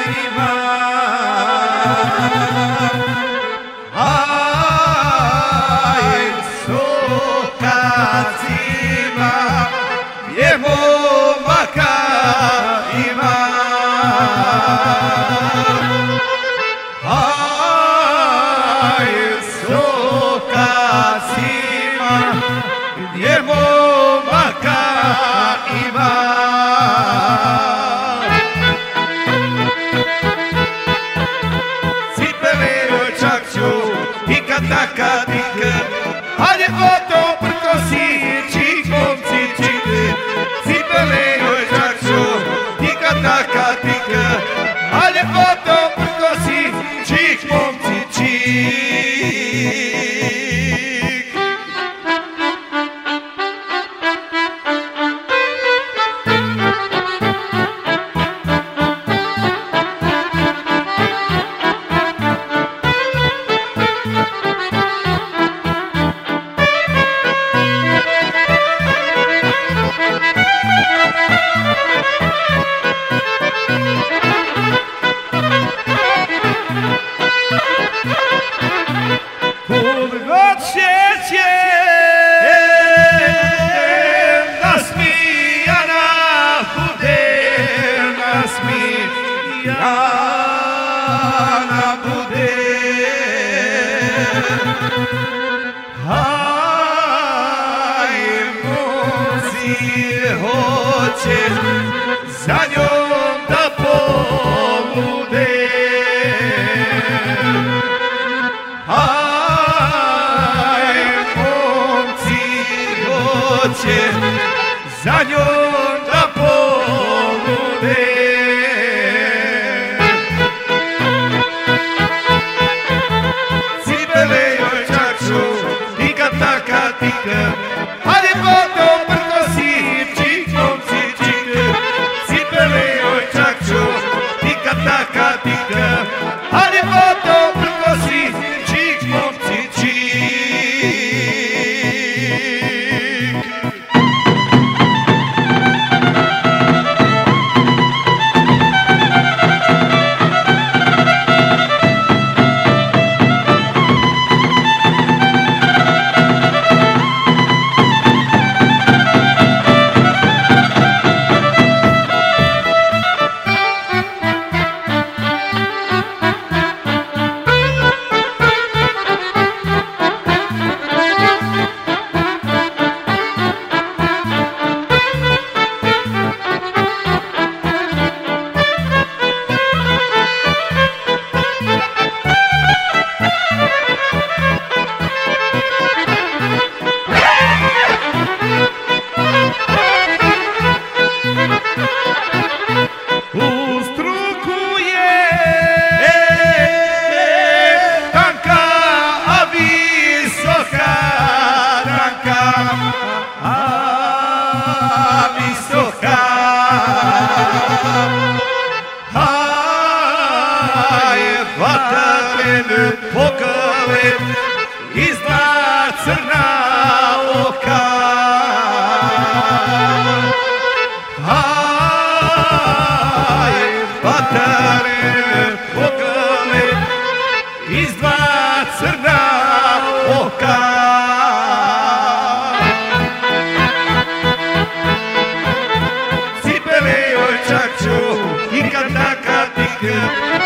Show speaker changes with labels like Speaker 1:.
Speaker 1: ima, soka zima, je momaka ima. Soka zima, je momaka ima. Taka dika, ali oto prkosi, čikomci čike, cipele joj čakšu, dika taka dika, ali oto prkosi, čikomci čik. Jana bude, muzi hoće za njom da pobude. Momci hoće za njom da pobude. Ali vodo prkosi, čikomci čike, cipele joj čakču, tika taka tika. Ali vodo prkosi, čikomci čik. Visoka, vatrene pokale, iznad crna oka. Vatrene pokale, iznad crna oka. Cipele joj čakču, tika taka tika.